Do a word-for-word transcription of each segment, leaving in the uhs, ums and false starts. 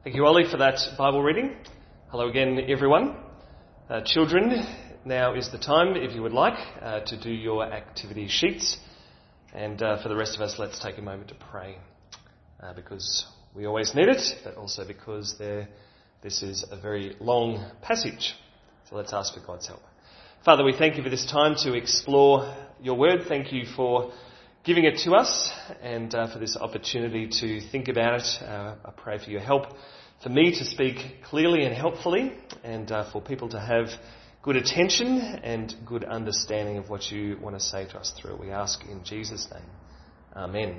Thank you, Ollie, for that Bible reading. Hello again, everyone. Uh, children, now is the time, if you would like, uh, to do your activity sheets. And uh, for the rest of us, let's take a moment to pray, uh, because we always need it, but also because there, this is a very long passage. So let's ask for God's help. Father, we thank you for this time to explore your word. Thank you for giving it to us and uh, for this opportunity to think about it. Uh, I pray for your help, for me to speak clearly and helpfully, and uh, for people to have good attention and good understanding of what you want to say to us through it. We ask in Jesus' name. Amen.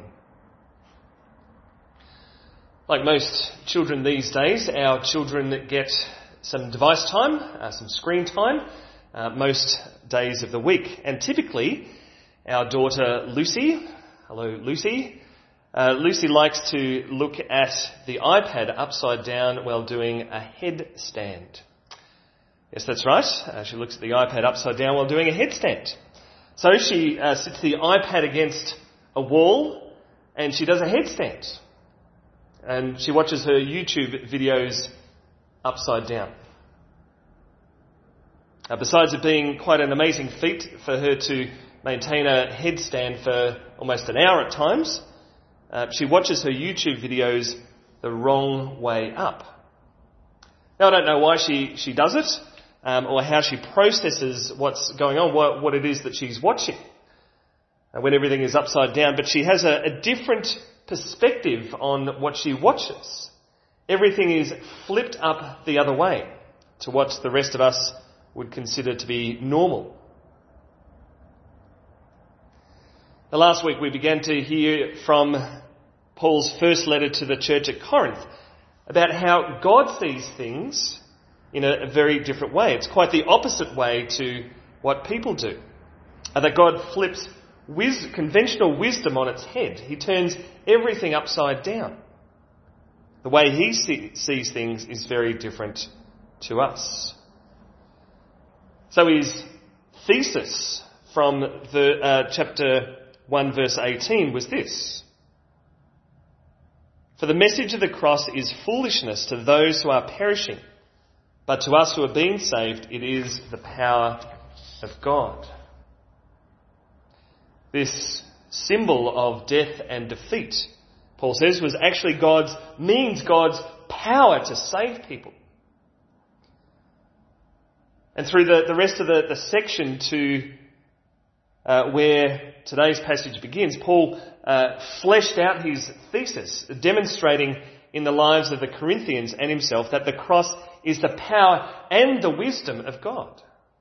Like most children these days, our children get some device time, uh, some screen time, uh, most days of the week. And typically, our daughter Lucy, hello Lucy, uh, Lucy likes to look at the iPad upside down while doing a headstand. Yes, that's right. Uh, she looks at the iPad upside down while doing a headstand. So she uh, sits the iPad against a wall and she does a headstand. And she watches her YouTube videos upside down. Uh, besides it being quite an amazing feat for her to maintain a headstand for almost an hour at times, uh, she watches her YouTube videos the wrong way up. Now, I don't know why she, she does it, um, or how she processes what's going on, what, what it is that she's watching uh, when everything is upside down, but she has a, a different perspective on what she watches. Everything is flipped up the other way to what the rest of us would consider to be normal. Now, last week we began to hear from Paul's first letter to the church at Corinth about how God sees things in a, a very different way. It's quite the opposite way to what people do. Uh, that God flips wis- conventional wisdom on its head. He turns everything upside down. The way he see- sees things is very different to us. So his thesis from the uh, chapter one verse eighteen was this: "For the message of the cross is foolishness to those who are perishing, but to us who are being saved, it is the power of God." This symbol of death and defeat, Paul says, was actually God's means, God's power to save people. And through the, the rest of the, the section to uh, where today's passage begins, Paul uh, fleshed out his thesis, demonstrating in the lives of the Corinthians and himself that the cross is the power and the wisdom of God.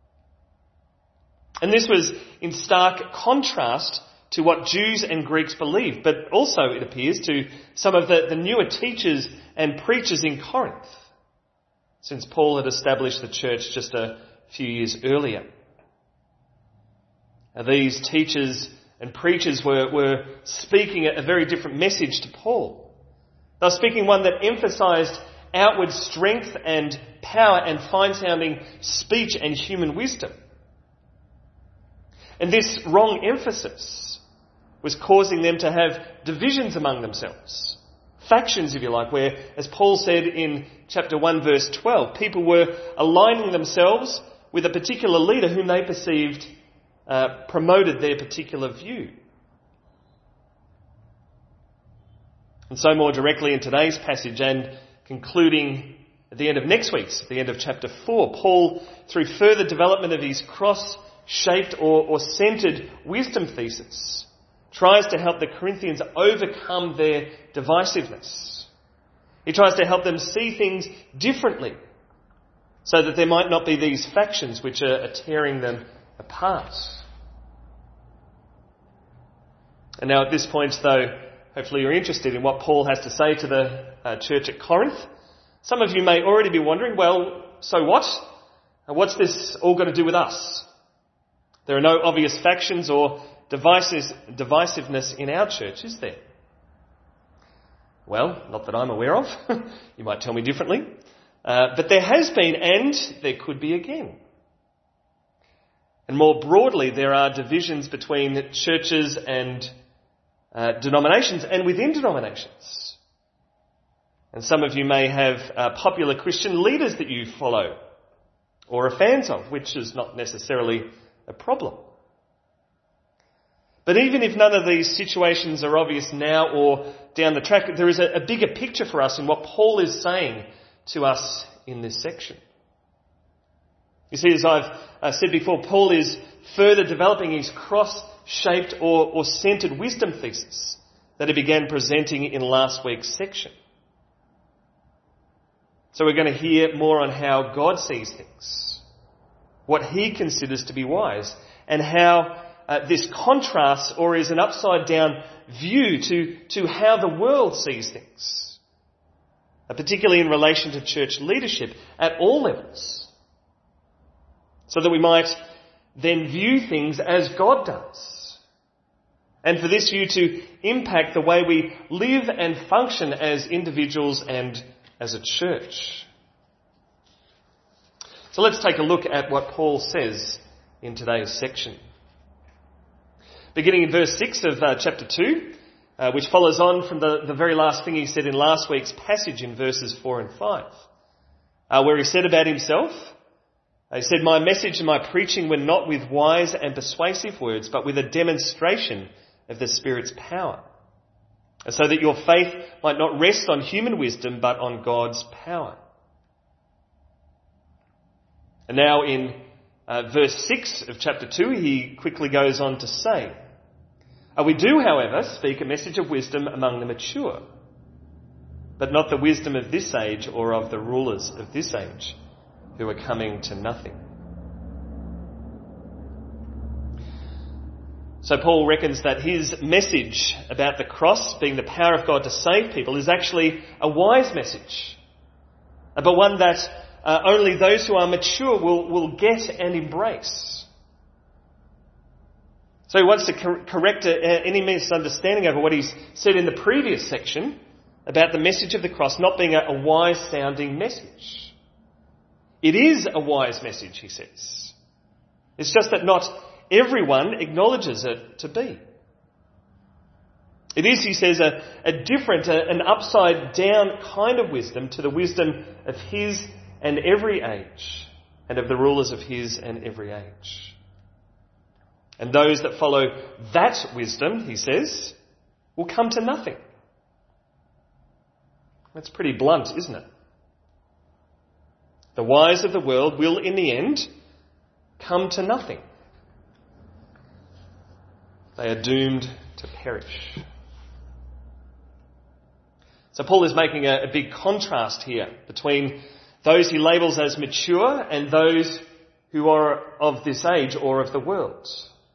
And this was in stark contrast to what Jews and Greeks believed, but also, it appears, to some of the, the newer teachers and preachers in Corinth, since Paul had established the church just a few years earlier. Now, these teachers and preachers were, were speaking a very different message to Paul. They were speaking one that emphasised outward strength and power and fine-sounding speech and human wisdom. And this wrong emphasis was causing them to have divisions among themselves. Factions, if you like, where, as Paul said in chapter one verse twelve, people were aligning themselves with a particular leader whom they perceived uh, promoted their particular view. And so more directly in today's passage, and concluding at the end of next week's, at the end of chapter four, Paul, through further development of his cross-shaped or, or centred wisdom thesis, tries to help the Corinthians overcome their divisiveness. He tries to help them see things differently so that there might not be these factions which are, are tearing them apart. And now at this point, though, hopefully you're interested in what Paul has to say to the uh, church at Corinth. Some of you may already be wondering, well, so what? What's this all got to do with us? There are no obvious factions or devices, divisiveness in our church, is there? Well, not that I'm aware of. You might tell me differently. Uh, but there has been, and there could be again. And more broadly, there are divisions between churches and uh, denominations and within denominations. And some of you may have uh, popular Christian leaders that you follow or are fans of, which is not necessarily a problem. But even if none of these situations are obvious now or down the track, there is a, a bigger picture for us in what Paul is saying to us in this section. You see, as I've uh, said before, Paul is further developing his cross-shaped or, or centred wisdom thesis that he began presenting in last week's section. So we're going to hear more on how God sees things, what he considers to be wise, and how uh, this contrasts or is an upside-down view to, to how the world sees things, uh, particularly in relation to church leadership at all levels, so that we might then view things as God does, and for this view to impact the way we live and function as individuals and as a church. So let's take a look at what Paul says in today's section. Beginning in verse six of uh, chapter two, uh, which follows on from the, the very last thing he said in last week's passage in verses four and five, uh, where he said about himself, he said, "My message and my preaching were not with wise and persuasive words, but with a demonstration of the Spirit's power, so that your faith might not rest on human wisdom, but on God's power." And now in uh, verse six of chapter two, he quickly goes on to say, uh, "We do, however, speak a message of wisdom among the mature, but not the wisdom of this age or of the rulers of this age, who are coming to nothing." So Paul reckons that his message about the cross being the power of God to save people is actually a wise message, but one that uh, only those who are mature will, will get and embrace. So he wants to cor- correct a, a, any misunderstanding over what he's said in the previous section about the message of the cross not being a, a wise-sounding message. It is a wise message, he says. It's just that not everyone acknowledges it to be. It is, he says, a, a different, a, an upside-down kind of wisdom to the wisdom of his and every age, and of the rulers of his and every age. And those that follow that wisdom, he says, will come to nothing. That's pretty blunt, isn't it? The wise of the world will, in the end, come to nothing. They are doomed to perish. So Paul is making a, a big contrast here between those he labels as mature and those who are of this age or of the world.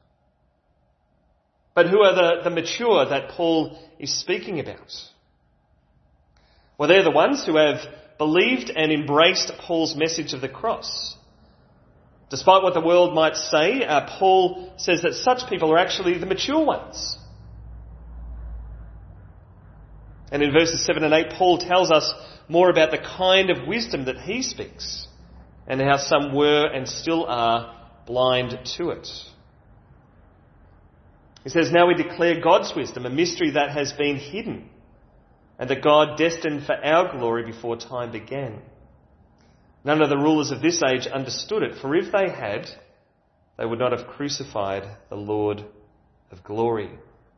But who are the, the mature that Paul is speaking about? Well, they're the ones who have believed and embraced Paul's message of the cross. Despite what the world might say, uh, Paul says that such people are actually the mature ones. And in verses seven and eight, Paul tells us more about the kind of wisdom that he speaks and how some were and still are blind to it. He says, "Now we declare God's wisdom, a mystery that has been hidden, and that God destined for our glory before time began. None of the rulers of this age understood it, for if they had, they would not have crucified the Lord of glory."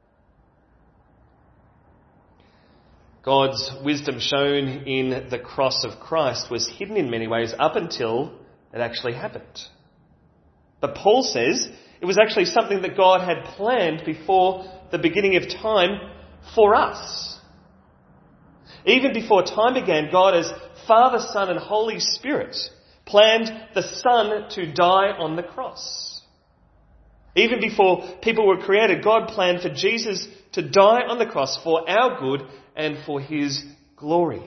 God's wisdom shown in the cross of Christ was hidden in many ways up until it actually happened. But Paul says it was actually something that God had planned before the beginning of time for us. Even before time began, God, as Father, Son and Holy Spirit, planned the Son to die on the cross. Even before people were created, God planned for Jesus to die on the cross for our good and for his glory.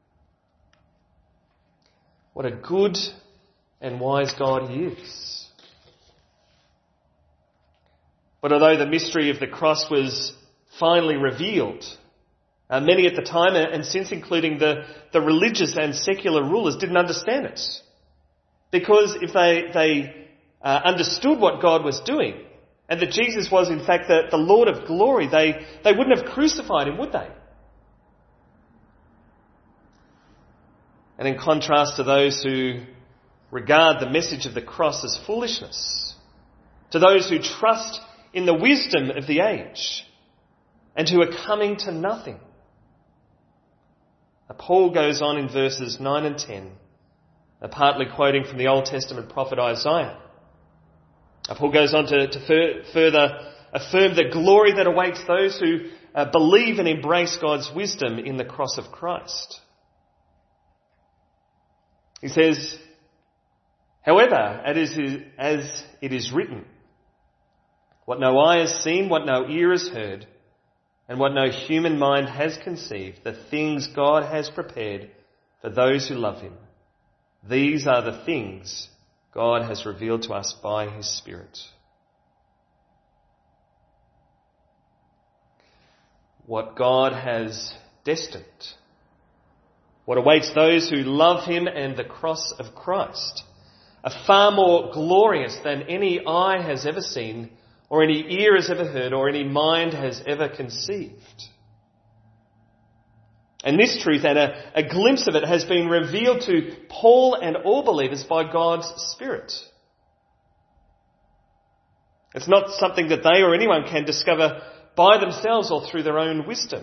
What a good and wise God he is. But although the mystery of the cross was finally revealed, Uh, many at the time, and since including the, the religious and secular rulers, didn't understand it. Because if they, they uh, understood what God was doing, and that Jesus was in fact the, the Lord of glory, they, they wouldn't have crucified him, would they? And in contrast to those who regard the message of the cross as foolishness, to those who trust in the wisdom of the age and who are coming to nothing. Paul goes on in verses nine and ten, partly quoting from the Old Testament prophet Isaiah. Paul goes on to, to fur, further affirm the glory that awaits those who uh, believe and embrace God's wisdom in the cross of Christ. He says, however, as it is written, what no eye has seen, what no ear has heard, and what no human mind has conceived, the things God has prepared for those who love him. These are the things God has revealed to us by his Spirit. What God has destined, what awaits those who love him and the cross of Christ, are far more glorious than any eye has ever seen, or any ear has ever heard, or any mind has ever conceived. And this truth and a, a glimpse of it has been revealed to Paul and all believers by God's Spirit. It's not something that they or anyone can discover by themselves or through their own wisdom.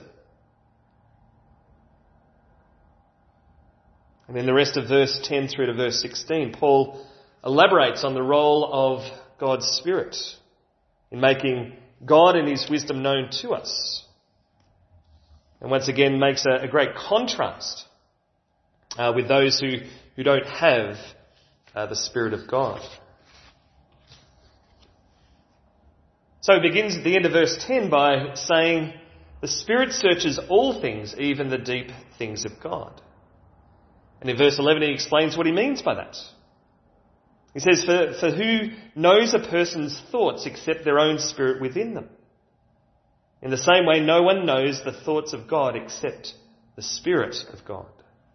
And in the rest of verse ten through to verse sixteen, Paul elaborates on the role of God's Spirit in making God and his wisdom known to us. And once again makes a, a great contrast uh, with those who, who don't have uh, the Spirit of God. So he begins at the end of verse ten by saying, the Spirit searches all things, even the deep things of God. And in verse eleven he explains what he means by that. He says, for, for who knows a person's thoughts except their own spirit within them? In the same way, no one knows the thoughts of God except the Spirit of God.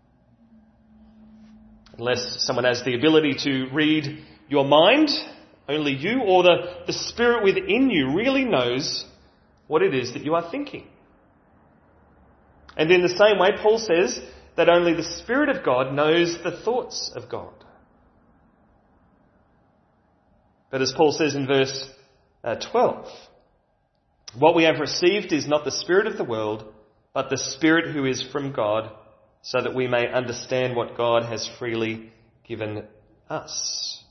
Unless someone has the ability to read your mind, only you or the, the Spirit within you really knows what it is that you are thinking. And in the same way, Paul says that only the Spirit of God knows the thoughts of God. But as Paul says in verse uh, twelve, what we have received is not the spirit of the world, but the Spirit who is from God, so that we may understand what God has freely given us.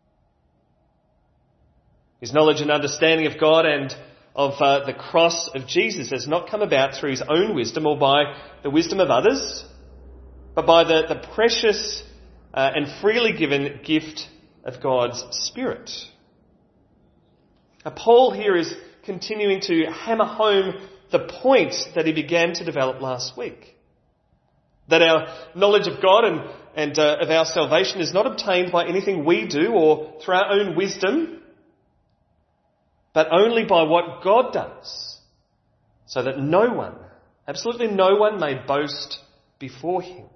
His knowledge and understanding of God and of uh, the cross of Jesus has not come about through his own wisdom or by the wisdom of others, but by the, the precious uh, and freely given gift of God's Spirit. Now, Paul here is continuing to hammer home the point that he began to develop last week. That our knowledge of God and, and uh, of our salvation is not obtained by anything we do or through our own wisdom, but only by what God does, so that no one, absolutely no one, may boast before him.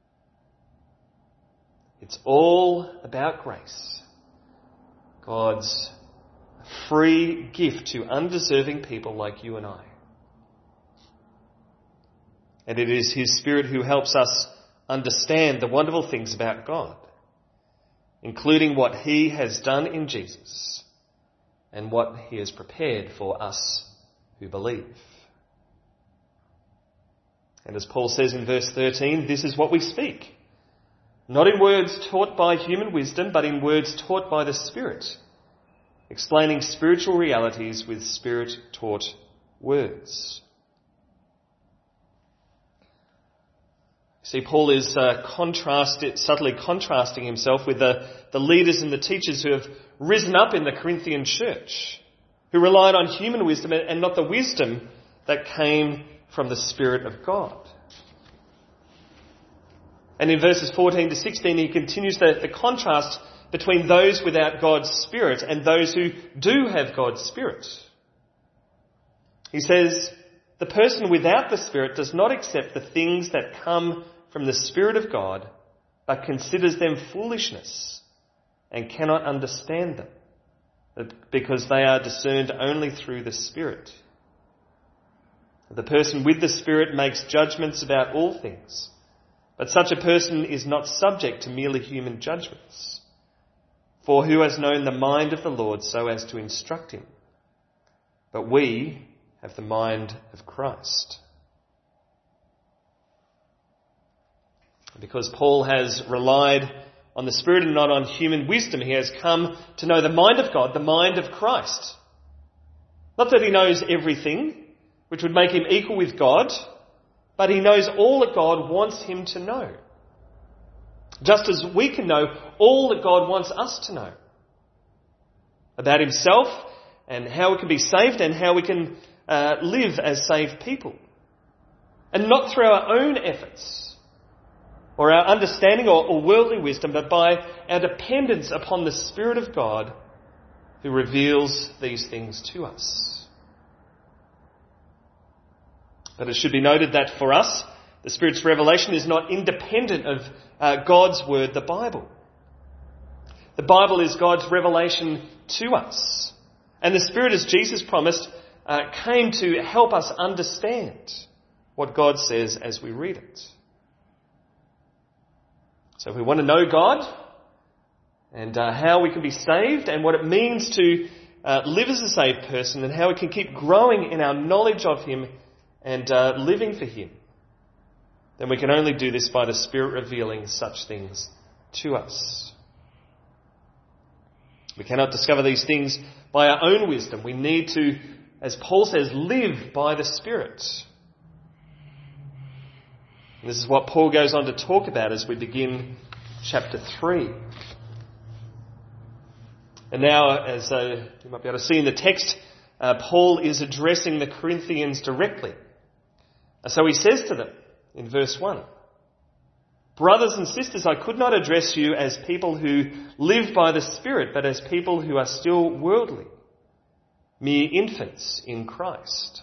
It's all about grace. God's free gift to undeserving people like you and I. And it is his Spirit who helps us understand the wonderful things about God, including what he has done in Jesus and what he has prepared for us who believe. And as Paul says in verse thirteen, this is what we speak, not in words taught by human wisdom, but in words taught by the Spirit, explaining spiritual realities with Spirit-taught words. See, Paul is uh, contrast, subtly contrasting himself with the, the leaders and the teachers who have risen up in the Corinthian church, who relied on human wisdom and not the wisdom that came from the Spirit of God. And in verses fourteen to sixteen, he continues the, the contrast between those without God's Spirit and those who do have God's Spirit. He says, the person without the Spirit does not accept the things that come from the Spirit of God, but considers them foolishness and cannot understand them, because they are discerned only through the Spirit. The person with the Spirit makes judgments about all things, But such a person is not subject to merely human judgments. For who has known the mind of the Lord so as to instruct him? But we have the mind of Christ. Because Paul has relied on the Spirit and not on human wisdom, he has come to know the mind of God, the mind of Christ. Not that he knows everything, which would make him equal with God, but he knows all that God wants him to know. Just as we can know all that God wants us to know about himself and how we can be saved and how we can uh, live as saved people. And not through our own efforts or our understanding or, or worldly wisdom, but by our dependence upon the Spirit of God who reveals these things to us. But it should be noted that for us, the Spirit's revelation is not independent of uh, God's Word, the Bible. The Bible is God's revelation to us. And the Spirit, as Jesus promised, uh, came to help us understand what God says as we read it. So if we want to know God and uh, how we can be saved and what it means to uh, live as a saved person and how we can keep growing in our knowledge of Him and uh, living for Him, then we can only do this by the Spirit revealing such things to us. We cannot discover these things by our own wisdom. We need to, as Paul says, live by the Spirit. And this is what Paul goes on to talk about as we begin chapter three. And now, as uh, you might be able to see in the text, uh, Paul is addressing the Corinthians directly. And so he says to them in verse one, "Brothers and sisters, I could not address you as people who live by the Spirit, but as people who are still worldly, mere infants in Christ."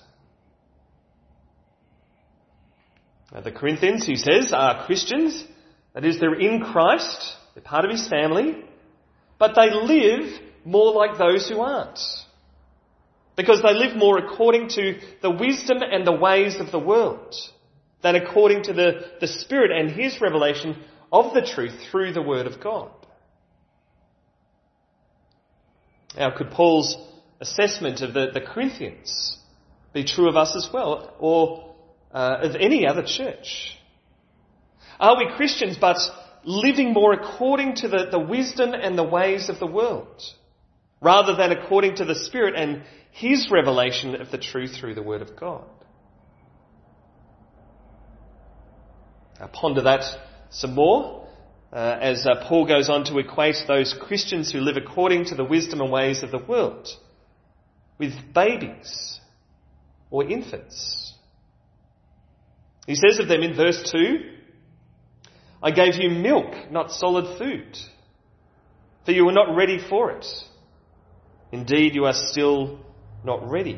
Now, the Corinthians, he says, are Christians. That is, they're in Christ. They're part of his family. But they live more like those who aren't. Because they live more according to the wisdom and the ways of the world than according to the, the Spirit and his revelation of the truth through the Word of God. Now, could Paul's assessment of the, the Corinthians be true of us as well, or uh, of any other church? Are we Christians but living more according to the, the wisdom and the ways of the world, rather than according to the Spirit and his revelation of the truth through the Word of God? I'll ponder that some more uh, as uh, Paul goes on to equate those Christians who live according to the wisdom and ways of the world with babies or infants. He says of them in verse two, "I gave you milk, not solid food, for you were not ready for it. Indeed, you are still not ready."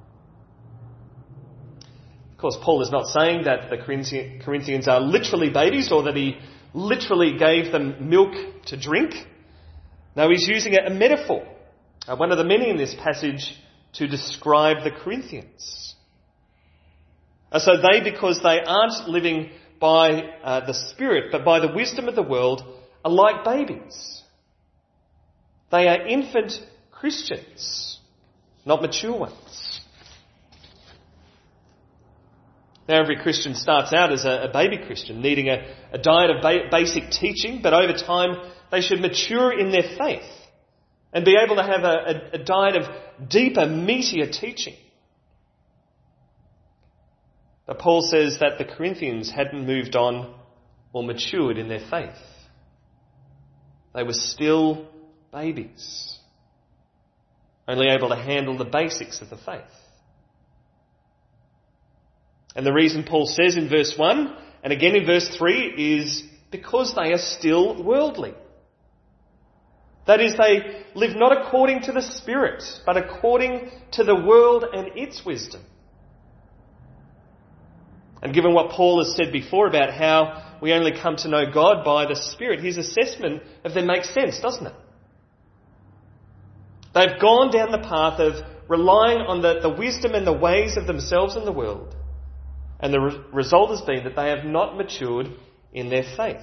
Of course, Paul is not saying that the Corinthians are literally babies or that he literally gave them milk to drink. No, he's using a metaphor, one of the many in this passage, to describe the Corinthians. So they, because they aren't living by uh, the Spirit, but by the wisdom of the world, are like babies. They are infant Christians, not mature ones. Now, every Christian starts out as a, a baby Christian, needing a, a diet of ba- basic teaching, but over time they should mature in their faith and be able to have a, a, a diet of deeper, meatier teaching. But Paul says that the Corinthians hadn't moved on or matured in their faith. They were still babies, only able to handle the basics of the faith. And the reason Paul says in verse one and again in verse three is because they are still worldly. That is, they live not according to the Spirit, but according to the world and its wisdom. And given what Paul has said before about how we only come to know God by the Spirit, his assessment of them makes sense, doesn't it? They've gone down the path of relying on the, the wisdom and the ways of themselves and the world. And the re- result has been that they have not matured in their faith.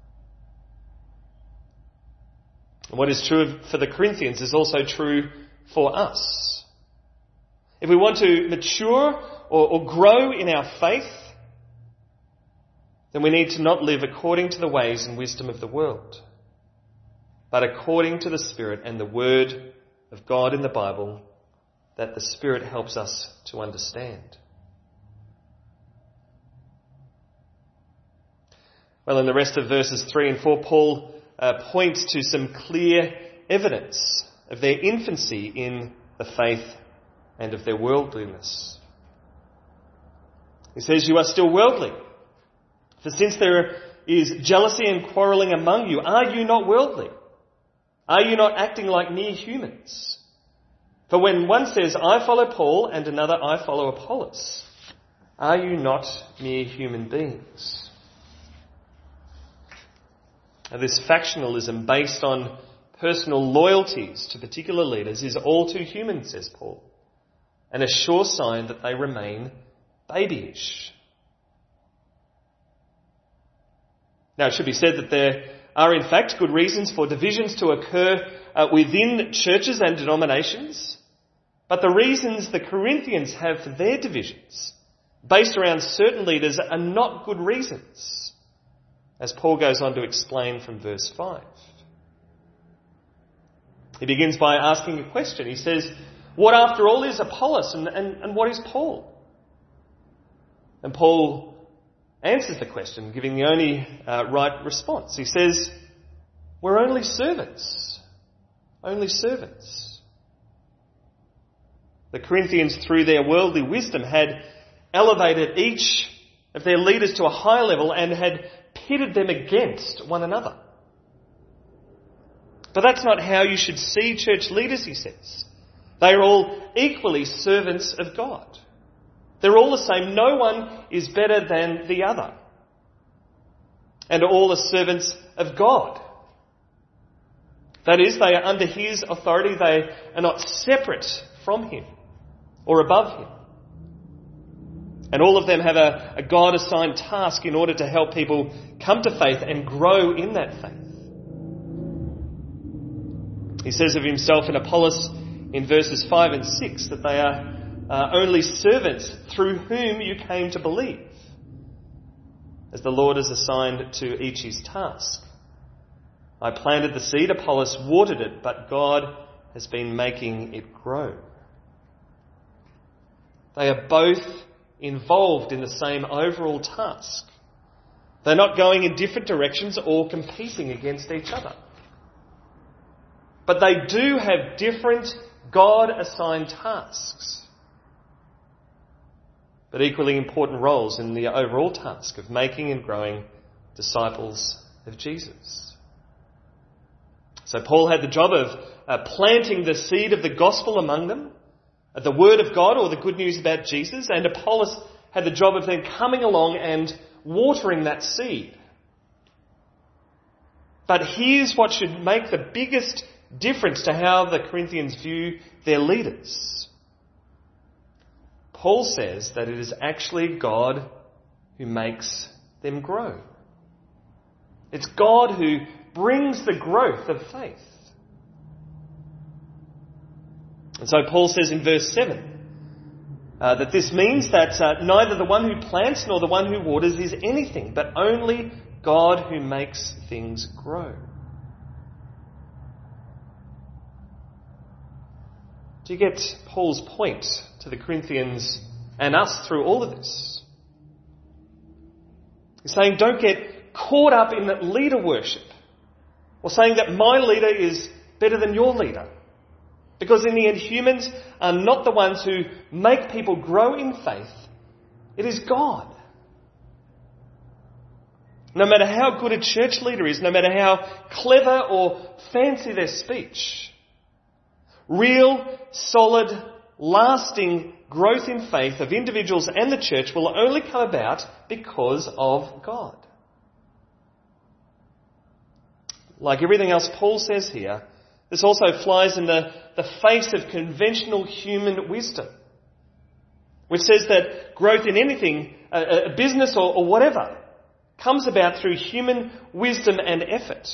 And what is true for the Corinthians is also true for us. If we want to mature or, or grow in our faith, then we need to not live according to the ways and wisdom of the world, but according to the Spirit and the Word of God in the Bible that the Spirit helps us to understand. Well, in the rest of verses three and four, Paul uh, points to some clear evidence of their infancy in the faith and of their worldliness. He says, "You are still worldly. For since there is jealousy and quarrelling among you, are you not worldly? Are you not acting like mere humans? For when one says, 'I follow Paul,' and another, 'I follow Apollos,' are you not mere human beings?" Now, this factionalism based on personal loyalties to particular leaders is all too human, says Paul, and a sure sign that they remain babyish. Now, it should be said that there are in fact good reasons for divisions to occur uh, within churches and denominations, but the reasons the Corinthians have for their divisions, based around certain leaders, are not good reasons, as Paul goes on to explain from verse five. He begins by asking a question. He says, "What after all is Apollos and, and, and what is Paul?" And Paul answers the question, giving the only uh, right response. He says, "We're only servants. Only servants." The Corinthians, through their worldly wisdom, had elevated each of their leaders to a high level and had pitted them against one another. But that's not how you should see church leaders, he says. They are all equally servants of God. They're all the same. No one is better than the other. And all are servants of God. That is, they are under His authority. They are not separate from Him or above Him. And all of them have a, a God-assigned task in order to help people come to faith and grow in that faith. He says of himself and Apollos in verses five and six that they are uh, only servants through whom you came to believe, as the Lord has assigned to each his task. I planted the seed, Apollos watered it, but God has been making it grow. They are both involved in the same overall task. They're not going in different directions or competing against each other. But they do have different God-assigned tasks, but equally important roles in the overall task of making and growing disciples of Jesus. So Paul had the job of uh, planting the seed of the gospel among them, uh, the word of God or the good news about Jesus, and Apollos had the job of then coming along and watering that seed. But here's what should make the biggest difference to how the Corinthians view their leaders. Paul says that it is actually God who makes them grow. It's God who brings the growth of faith. And so Paul says in verse seven uh, that this means that uh, neither the one who plants nor the one who waters is anything, but only God who makes things grow. Do you get Paul's point to the Corinthians and us through all of this? He's saying don't get caught up in that leader worship, or saying that my leader is better than your leader. Because in the end, humans are not the ones who make people grow in faith. It is God. No matter how good a church leader is, no matter how clever or fancy their speech, real, solid, lasting growth in faith of individuals and the church will only come about because of God. Like everything else Paul says here, this also flies in the, the face of conventional human wisdom, which says that growth in anything, a, a business or, or whatever, comes about through human wisdom and effort.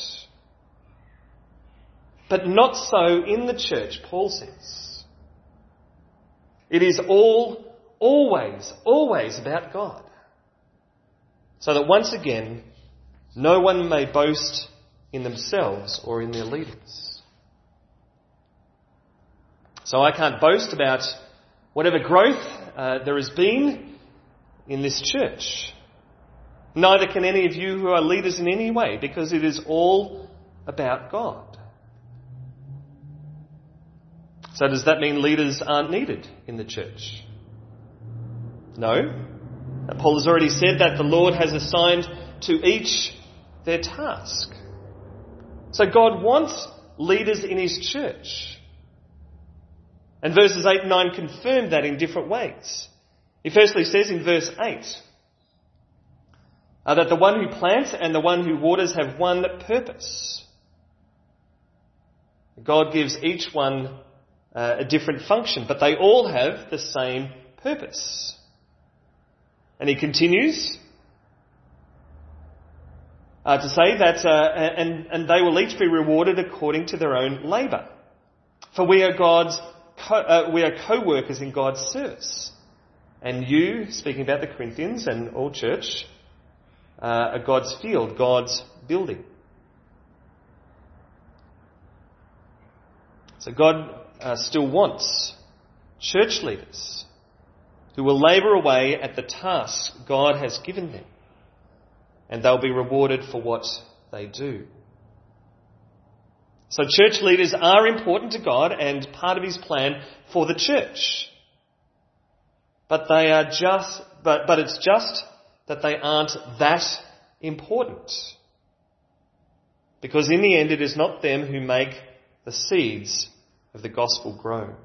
But not so in the church, Paul says. It is all, always, always about God. So that once again, no one may boast in themselves or in their leaders. So I can't boast about whatever growth uh, there has been in this church. Neither can any of you who are leaders in any way, because it is all about God. So does that mean leaders aren't needed in the church? No. Paul has already said that the Lord has assigned to each their task. So God wants leaders in his church. And verses eight and nine confirm that in different ways. He firstly says in verse eight uh, that the one who plants and the one who waters have one purpose. God gives each one uh, a different function, but they all have the same purpose. And he continues uh, to say that, uh, and, and they will each be rewarded according to their own labour. For we are God's, co- uh, we are co-workers in God's service. And you, speaking about the Corinthians and all church, uh, are God's field, God's building. So God uh, still wants church leaders who will labour away at the task God has given them, and they'll be rewarded for what they do. So church leaders are important to God and part of his plan for the church. But they are just, but, but it's just that they aren't that important. Because in the end, it is not them who make the seeds of the gospel grow.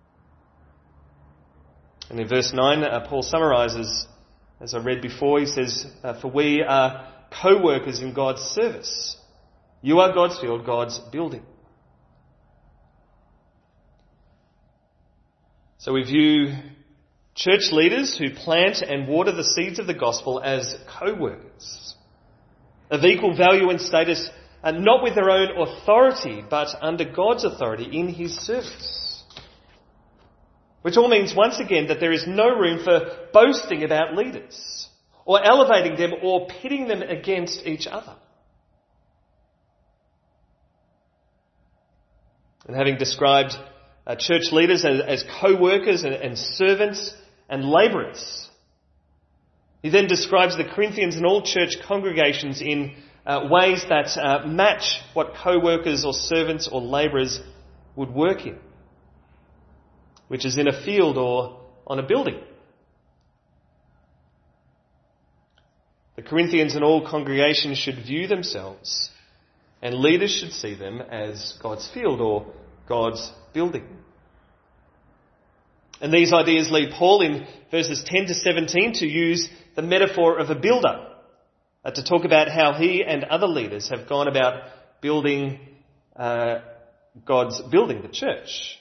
And in verse nine, uh, Paul summarises, as I read before, he says, uh, for we are co-workers in God's service. You are God's field, God's building. So we view church leaders who plant and water the seeds of the gospel as co-workers, of equal value and status, and not with their own authority, but under God's authority in his service. Which all means, once again, that there is no room for boasting about leaders, or elevating them, or pitting them against each other. And having described uh, church leaders as, as co-workers and, and servants and labourers, he then describes the Corinthians and all church congregations in uh, ways that uh, match what co-workers or servants or labourers would work in, which is in a field or on a building. The Corinthians and all congregations should view themselves, and leaders should see them, as God's field or God's building. And these ideas lead Paul in verses ten to seventeen to use the metaphor of a builder, uh, to talk about how he and other leaders have gone about building uh, God's building, the church.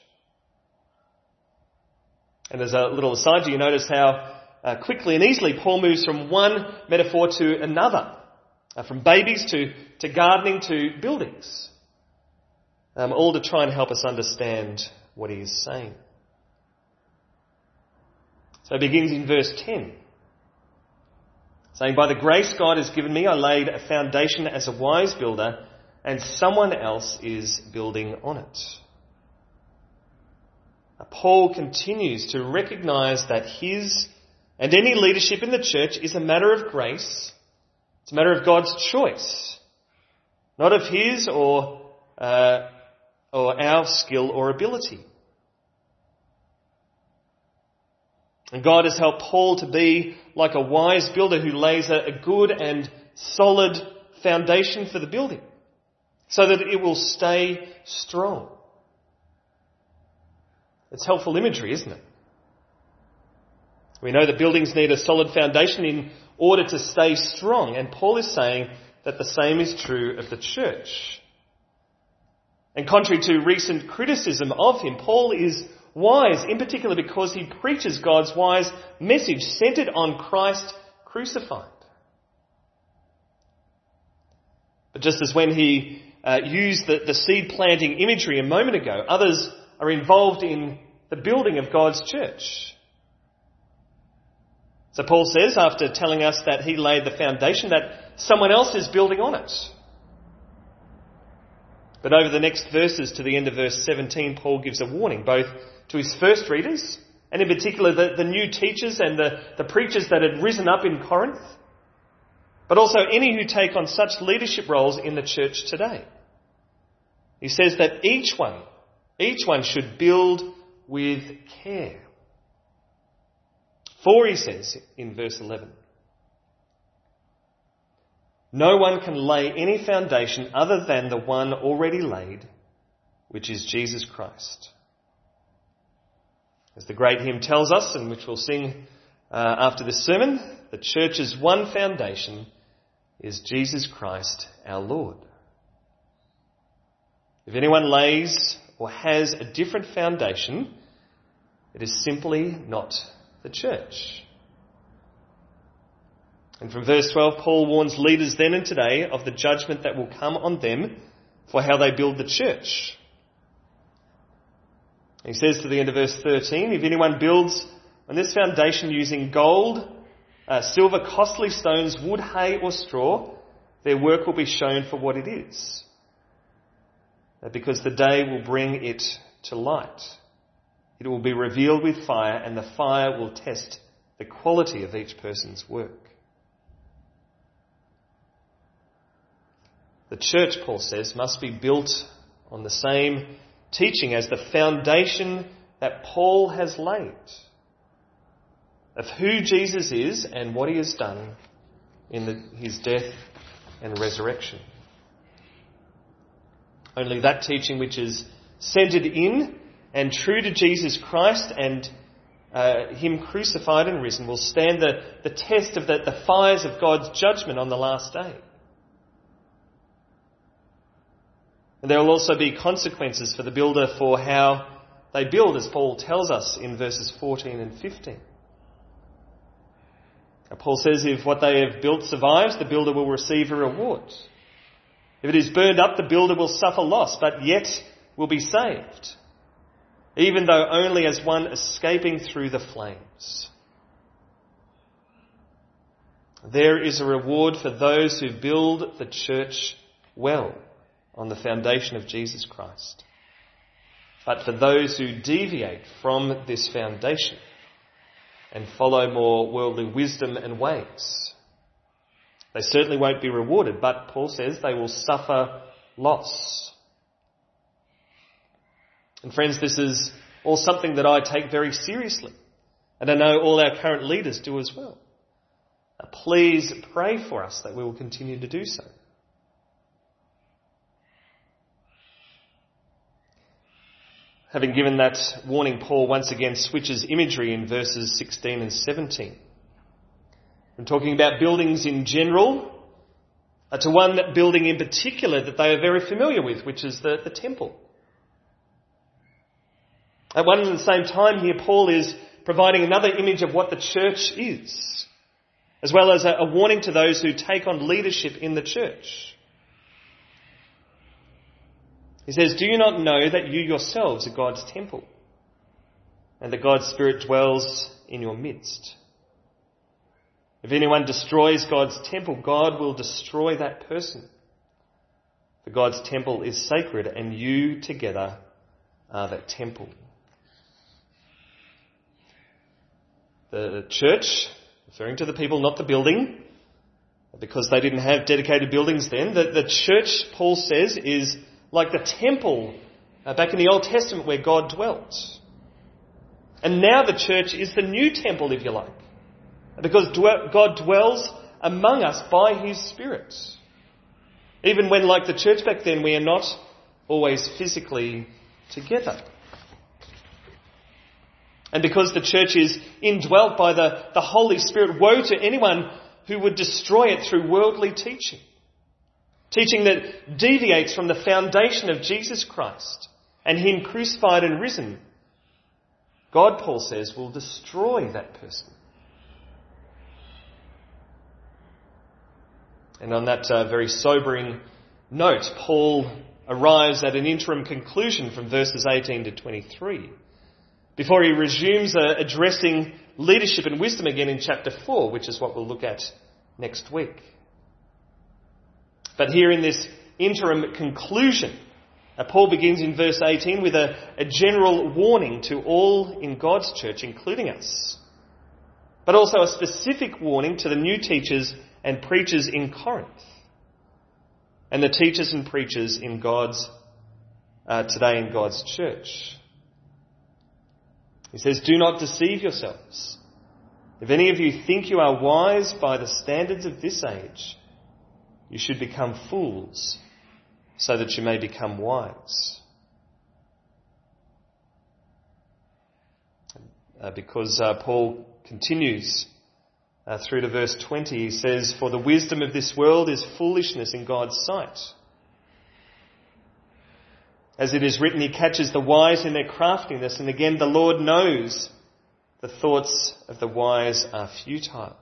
And as a little aside, do you notice how uh, quickly and easily Paul moves from one metaphor to another, uh, from babies to, to gardening to buildings, um, all to try and help us understand what he is saying. So it begins in verse ten, saying, by the grace God has given me, I laid a foundation as a wise builder, and someone else is building on it. Paul continues to recognise that his and any leadership in the church is a matter of grace. It's a matter of God's choice, not of his or uh, or our skill or ability. And God has helped Paul to be like a wise builder who lays a, a good and solid foundation for the building so that it will stay strong. It's helpful imagery, isn't it? We know that buildings need a solid foundation in order to stay strong, and Paul is saying that the same is true of the church. And contrary to recent criticism of him, Paul is wise, in particular because he preaches God's wise message centred on Christ crucified. But just as when he uh, used the, the seed planting imagery a moment ago, others are involved in the building of God's church. So Paul says, after telling us that he laid the foundation, that someone else is building on it. But over the next verses to the end of verse seventeen, Paul gives a warning both to his first readers, and in particular the, the new teachers and the, the preachers that had risen up in Corinth, but also any who take on such leadership roles in the church today. He says that each one, each one should build with care. For, he says in verse eleven, no one can lay any foundation other than the one already laid, which is Jesus Christ. As the great hymn tells us, and which we'll sing uh, after this sermon, the church's one foundation is Jesus Christ our Lord. If anyone lays or has a different foundation, it is simply not the church. And from verse twelve, Paul warns leaders then and today of the judgment that will come on them for how they build the church. He says to the end of verse thirteen, if anyone builds on this foundation using gold, uh, silver, costly stones, wood, hay or straw, their work will be shown for what it is, because the day will bring it to light. It will be revealed with fire, and the fire will test the quality of each person's work. The church, Paul says, must be built on the same teaching as the foundation that Paul has laid of who Jesus is and what he has done in the, his death and resurrection. Only that teaching which is centred in and true to Jesus Christ and uh, him crucified and risen will stand the, the test of the, the fires of God's judgment on the last day. And there will also be consequences for the builder for how they build, as Paul tells us in verses fourteen and fifteen. Now, Paul says if what they have built survives, the builder will receive a reward. If it is burned up, the builder will suffer loss, but yet will be saved, even though only as one escaping through the flames. There is a reward for those who build the church well on the foundation of Jesus Christ. But for those who deviate from this foundation and follow more worldly wisdom and ways, they certainly won't be rewarded, but Paul says they will suffer loss. And friends, this is all something that I take very seriously, and I know all our current leaders do as well. Please pray for us that we will continue to do so. Having given that warning, Paul once again switches imagery in verses sixteen and seventeen. From talking about buildings in general uh, to one building in particular that they are very familiar with, which is the, the temple. At one and the same time here, Paul is providing another image of what the church is, as well as a, a warning to those who take on leadership in the church. He says, do you not know that you yourselves are God's temple and that God's Spirit dwells in your midst? If anyone destroys God's temple, God will destroy that person. For God's temple is sacred and you together are that temple. The church, referring to the people, not the building, because they didn't have dedicated buildings then, the, the church, Paul says, is like the temple uh, back in the Old Testament where God dwelt. And now the church is the new temple, if you like, because God dwells among us by his Spirit. Even when, like the church back then, we are not always physically together. And because the church is indwelt by the, the Holy Spirit, woe to anyone who would destroy it through worldly teaching. Teaching that deviates from the foundation of Jesus Christ and him crucified and risen. God, Paul says, will destroy that person. And on that uh, very sobering note, Paul arrives at an interim conclusion from verses eighteen to twenty-three before he resumes uh, addressing leadership and wisdom again in chapter four, which is what we'll look at next week. But here in this interim conclusion, uh, Paul begins in verse eighteen with a, a general warning to all in God's church, including us, but also a specific warning to the new teachers and preachers in Corinth and the teachers and preachers in God's uh, today in God's church. He says, "Do not deceive yourselves. If any of you think you are wise by the standards of this age, you should become fools so that you may become wise." Uh, because uh, Paul continues uh, through to verse twenty, he says, "For the wisdom of this world is foolishness in God's sight. As it is written, he catches the wise in their craftiness, and again the Lord knows the thoughts of the wise are futile."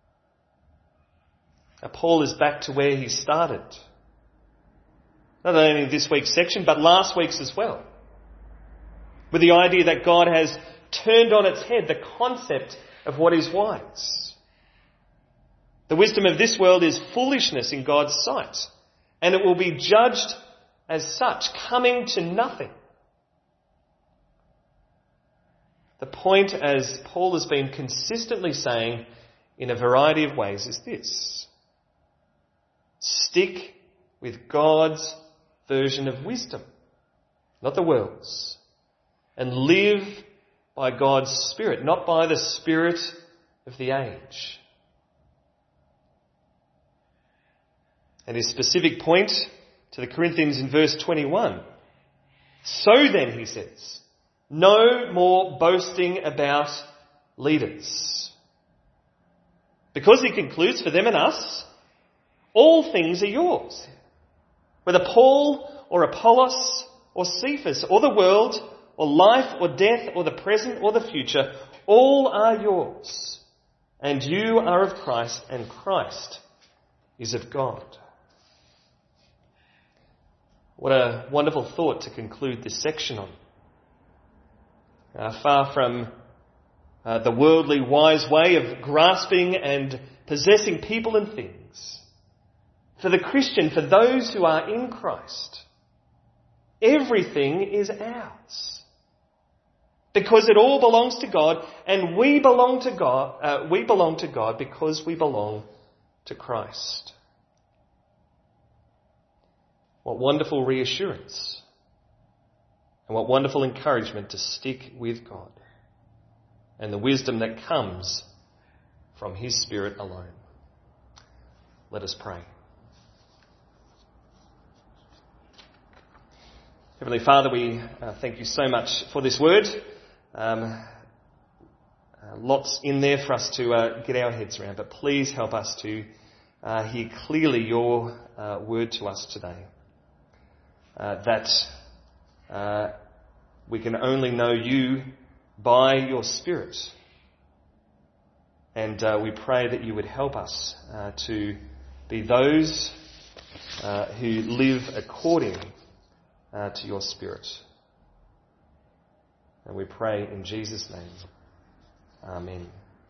Now, Paul is back to where he started. Not only in this week's section, but last week's as well. With the idea that God has turned on its head the concept of what is wise. The wisdom of this world is foolishness in God's sight, and it will be judged as such, coming to nothing. The point, as Paul has been consistently saying in a variety of ways, is this: stick with God's version of wisdom, not the world's, and live by God's Spirit, not by the spirit of the age. And his specific point to the Corinthians in verse twenty-one. "So then," he says, "no more boasting about leaders." Because he concludes, for them and us, all things are yours. Whether Paul or Apollos or Cephas or the world or life or death or the present or the future, all are yours. And you are of Christ, and Christ is of God. What a wonderful thought to conclude this section on. Uh, far from uh, the worldly wise way of grasping and possessing people and things. For the Christian, for those who are in Christ, everything is ours. Because it all belongs to God, and we belong to God, uh, we belong to God because we belong to Christ. What wonderful reassurance and what wonderful encouragement to stick with God and the wisdom that comes from His Spirit alone. Let us pray. Heavenly Father, we uh, thank you so much for this word. Um, uh, lots in there for us to uh, get our heads around, but please help us to uh, hear clearly your uh, word to us today. Uh, that uh, we can only know you by your Spirit. And uh, we pray that you would help us uh, to be those uh, who live according uh, to your Spirit. And we pray in Jesus' name. Amen.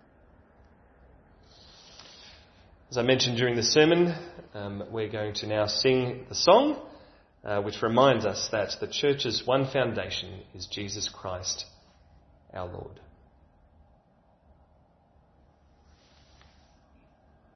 As I mentioned during the sermon, um, we're going to now sing the song Uh, which reminds us that the church's one foundation is Jesus Christ, our Lord.